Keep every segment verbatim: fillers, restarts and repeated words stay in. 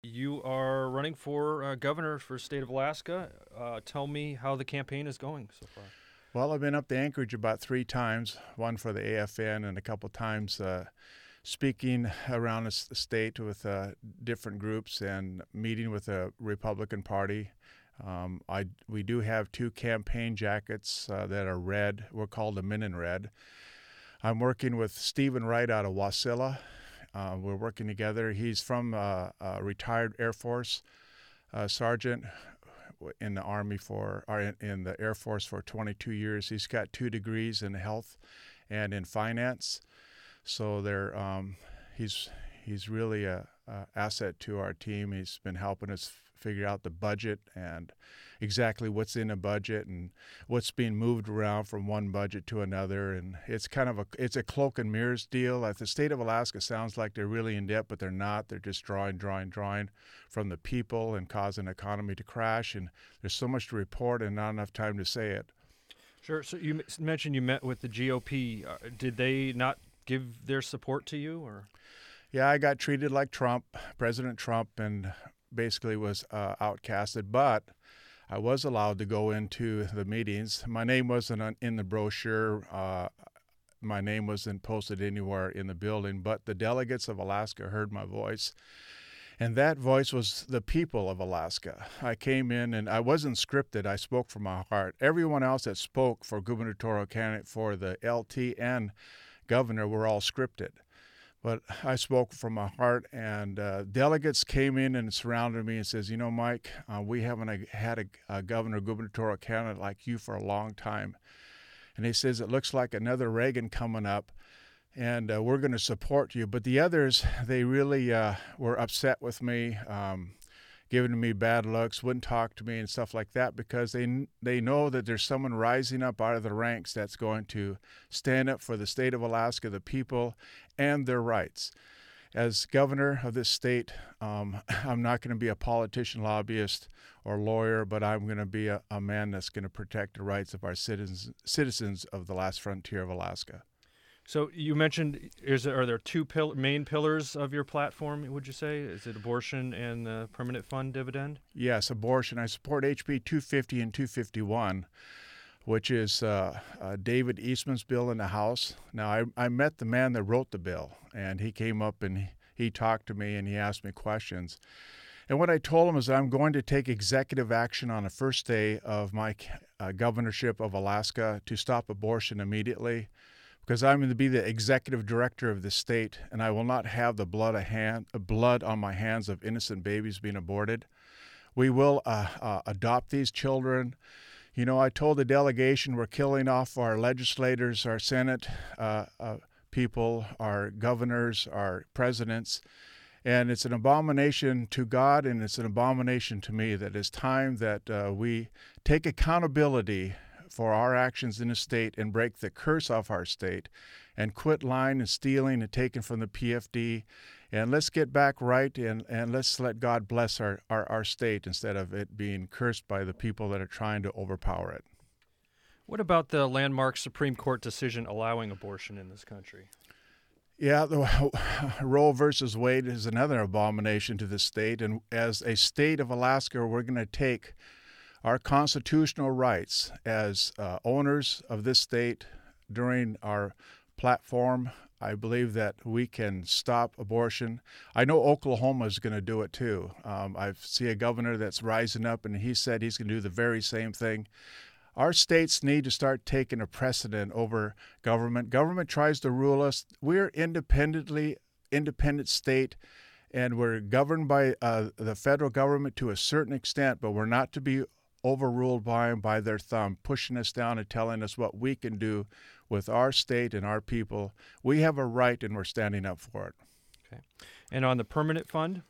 You are running for uh, governor for the state of Alaska. Uh, tell me how the campaign is going so far. Well, I've been up to Anchorage about three times, one for the A F N and a couple times uh, speaking around the state with uh, different groups and meeting with the Republican Party. Um, I, we do have two campaign jackets uh, that are red. We're called the Men in Red. I'm working with Stephen Wright out of Wasilla. Uh, we're working together. He's from uh, a retired Air Force uh, sergeant in the Army for, or in, in the Air Force for twenty-two years. He's got two degrees in health and in finance. So they're, um, he's he's really a, a asset to our team. He's been helping us figure out the budget and exactly what's in a budget and what's being moved around from one budget to another. And it's kind of a it's a cloak and mirrors deal. Like the state of Alaska sounds like they're really in debt, but they're not. They're just drawing, drawing, drawing from the people and causing the economy to crash. And there's so much to report and not enough time to say it. Sure. So you mentioned you met with the G O P. Uh, did they not give their support to you, or? Yeah, I got treated like Trump, President Trump, and basically was uh, outcasted. But I was allowed to go into the meetings. My name wasn't in the brochure. Uh, my name wasn't posted anywhere in the building, but the delegates of Alaska heard my voice. And that voice was the people of Alaska. I came in and I wasn't scripted. I spoke from my heart. Everyone else that spoke for gubernatorial candidate for the L T and governor were all scripted. But I spoke from my heart, and uh, delegates came in and surrounded me and says, you know, Mike, uh, we haven't a, had a, a governor, gubernatorial candidate like you for a long time. And he says, it looks like another Reagan coming up, and uh, we're going to support you. But the others, they really uh, were upset with me, um, giving me bad looks, wouldn't talk to me and stuff like that, because they they know that there's someone rising up out of the ranks that's going to stand up for the state of Alaska, the people, and their rights. As governor of this state, um, I'm not going to be a politician, lobbyist, or lawyer, but I'm going to be a, a man that's going to protect the rights of our citizens, citizens of the last frontier of Alaska. So you mentioned, is there, are there two pill- main pillars of your platform, would you say? Is it abortion and the permanent fund dividend? Yes, abortion. I support H B two fifty and two fifty-one, which is uh, uh, David Eastman's bill in the House. Now, I, I met the man that wrote the bill, and he came up and he, he talked to me and he asked me questions. And what I told him is I'm going to take executive action on the first day of my uh, governorship of Alaska to stop abortion immediately, because I'm going to be the executive director of the state, and I will not have the blood, a hand, blood on my hands of innocent babies being aborted. We will uh, uh, adopt these children. You know, I told the delegation we're killing off our legislators, our Senate uh, uh, people, our governors, our presidents, and it's an abomination to God, and it's an abomination to me that it's time that uh, we take accountability for our actions in the state and break the curse off our state and quit lying and stealing and taking from the P F D. And let's get back right and, and let's let God bless our, our, our state instead of it being cursed by the people that are trying to overpower it. What about the landmark Supreme Court decision allowing abortion in this country? Yeah, the Roe versus Wade is another abomination to the state. And as a state of Alaska, we're going to take our constitutional rights as uh, owners of this state during our platform. I believe that we can stop abortion. I know Oklahoma is going to do it too. Um, I see a governor that's rising up, and he said he's going to do the very same thing. Our states need to start taking a precedent over government. Government tries to rule us. We're independently independent state, and we're governed by uh, the federal government to a certain extent, but we're not to be overruled by them by their thumb, pushing us down and telling us what we can do with our state and our people. We have a right, and we're standing up for it. Okay. And on the permanent fund?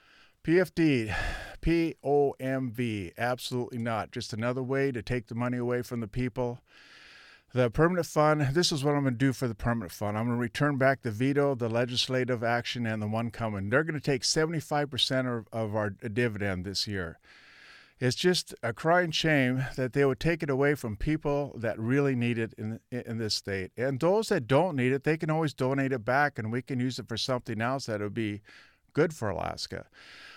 P F D, P O M V, absolutely not. Just another way to take the money away from the people. The permanent fund, this is what I'm going to do for the permanent fund. I'm going to return back the veto, the legislative action, and the one coming. They're going to take seventy-five percent of, of our dividend this year. It's just a crying shame that they would take it away from people that really need it in in this state. And those that don't need it, they can always donate it back, and we can use it for something else that would be good for Alaska.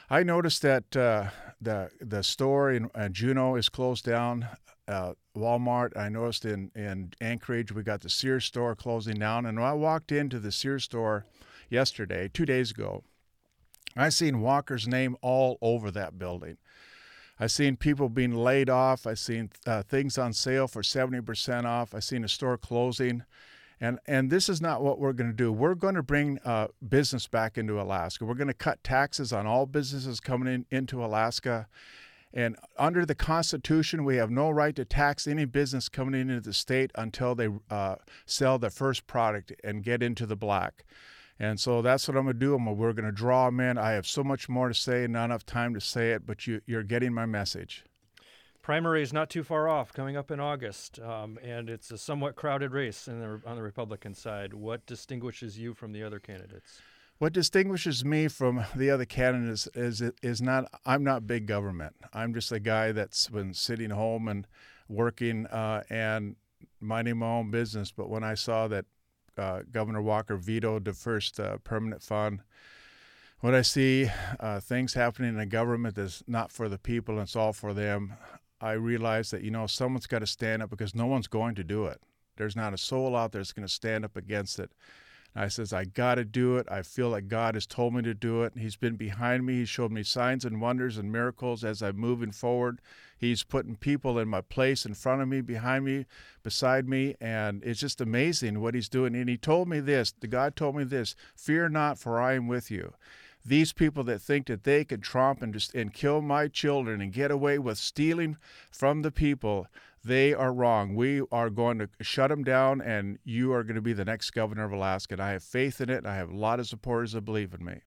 I noticed that uh, the the store in uh, Juneau is closed down. Uh, Walmart, I noticed in, in Anchorage, we got the Sears store closing down. And when I walked into the Sears store yesterday, two days ago, I seen Walker's name all over that building. I seen people being laid off. I seen uh, things on sale for seventy percent off. I seen a store closing. And and this is not what we're going to do. We're going to bring uh, business back into Alaska. We're going to cut taxes on all businesses coming in into Alaska. And under the Constitution, we have no right to tax any business coming into the state until they uh, sell their first product and get into the black. And so that's what I'm going to do. I'm, we're going to draw them in. I have so much more to say, not enough time to say it, but you, you're getting my message. Primary is not too far off, coming up in August, um, and it's a somewhat crowded race in the, on the Republican side. What distinguishes you from the other candidates? What distinguishes me from the other candidates is is, is not I'm not big government. I'm just a guy that's been sitting home and working uh, and minding my own business. But when I saw that uh, Governor Walker vetoed the first uh, permanent fund, when I see uh, things happening in the government that's not for the people and it's all for them, I realize that, you know, someone's got to stand up because no one's going to do it. There's not a soul out there that's going to stand up against it. And I says, I got to do it. I feel like God has told me to do it. He's been behind me. He showed me signs and wonders and miracles as I'm moving forward. He's putting people in my place, in front of me, behind me, beside me. And it's just amazing what he's doing. And he told me this, the God told me this, fear not, for I am with you. These people that think that they can tromp and just and kill my children and get away with stealing from the people, they are wrong. We are going to shut them down, and you are going to be the next governor of Alaska. And I have faith in it, and I have a lot of supporters that believe in me.